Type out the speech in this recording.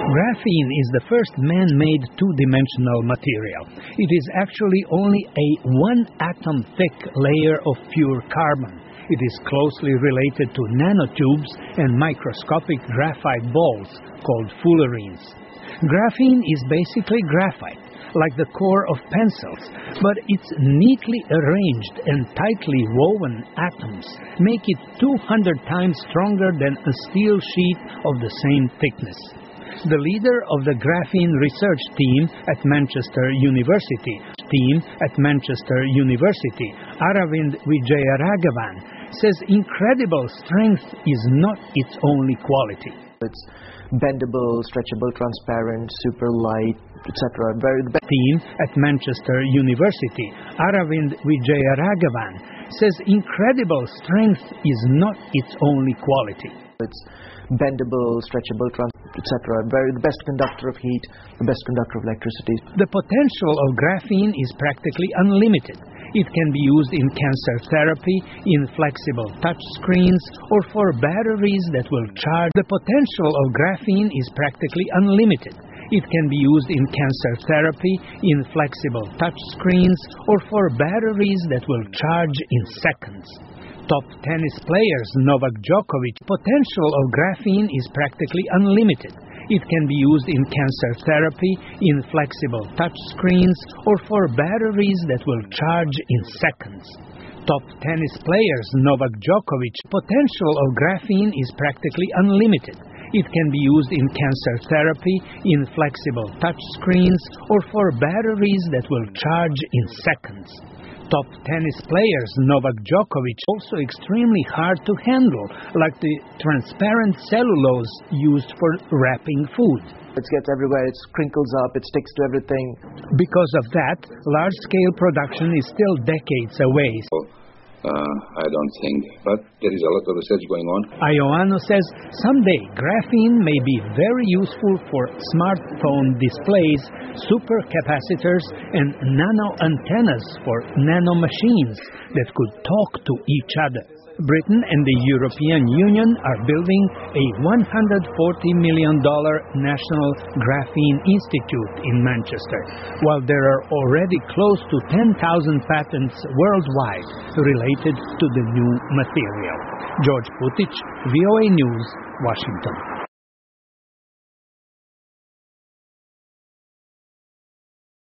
Graphene is the first man-made two-dimensional material. It is actually only a one-atom thick layer of pure carbon. It is closely related to nanotubes and microscopic graphite balls called fullerenes. Graphene is basically graphite, like the core of pencils, but its neatly arranged and tightly woven atoms make it 200 times stronger than a steel sheet of the same thickness. The leader of the graphene research team at Manchester University, Aravind Vijayaraghavan, says incredible strength is not its only quality. It's bendable, stretchable, transparent, super light, etc. Team at Manchester University, Aravind Vijayaraghavan, says incredible strength is not its only quality. It's bendable, stretchable, etc. The best conductor of heat, the best conductor of electricity. The potential of graphene is practically unlimited. It can be used in cancer therapy, in flexible touch screens, or for batteries that will charge. The potential of graphene is practically unlimited. It can be used in cancer therapy, in flexible touch screens, or for batteries that will charge in seconds. Top tennis players Novak Djokovic, potential of graphene is practically unlimited. It can be used in cancer therapy, in flexible touch screens, or for batteries that will charge in seconds. Top tennis players Novak Djokovic, potential of graphene is practically unlimited. It can be used in cancer therapy, in flexible touch screens, or for batteries that will charge in seconds. Top tennis players Novak Djokovic, also extremely hard to handle, like the transparent cellulose used for wrapping food. It gets everywhere, it crinkles up, it sticks to everything. Because of that, large-scale production is still decades away. I don't think, but there is a lot of research going on. Ioannou says someday graphene may be very useful for smartphone displays, supercapacitors, and nano antennas for nanomachines that could talk to each other. Britain and the European Union are building a $140 million National Graphene Institute in Manchester, while there are already close to 10,000 patents worldwide related to the new material. George Putic, VOA News, Washington.